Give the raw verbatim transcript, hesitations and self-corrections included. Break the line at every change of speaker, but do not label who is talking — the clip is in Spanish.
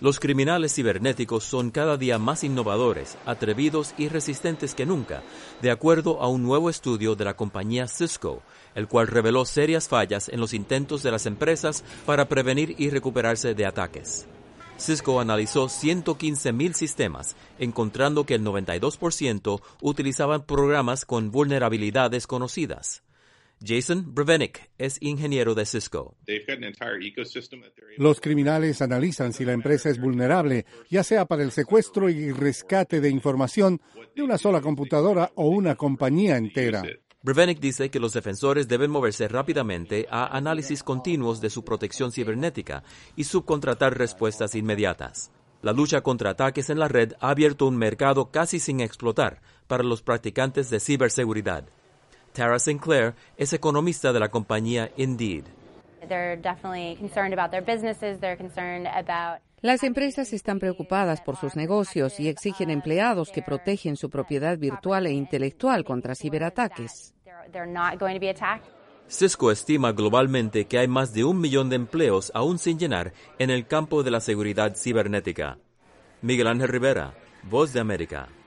Los criminales cibernéticos son cada día más innovadores, atrevidos y resistentes que nunca, de acuerdo a un nuevo estudio de la compañía Cisco, el cual reveló serias fallas en los intentos de las empresas para prevenir y recuperarse de ataques. Cisco analizó ciento quince mil sistemas, encontrando que el noventa y dos por ciento utilizaban programas con vulnerabilidades conocidas. Jason Brevenick es ingeniero de Cisco.
Los criminales analizan si la empresa es vulnerable, ya sea para el secuestro y rescate de información de una sola computadora o una compañía entera.
Brevenick dice que los defensores deben moverse rápidamente a análisis continuos de su protección cibernética y subcontratar respuestas inmediatas. La lucha contra ataques en la red ha abierto un mercado casi sin explotar para los practicantes de ciberseguridad. Tara Sinclair es economista de la compañía Indeed.
Las empresas están preocupadas por sus negocios y exigen empleados que protegen su propiedad virtual e intelectual contra ciberataques.
Cisco estima globalmente que hay más de un millón de empleos aún sin llenar en el campo de la seguridad cibernética. Miguel Ángel Rivera, Voz de América.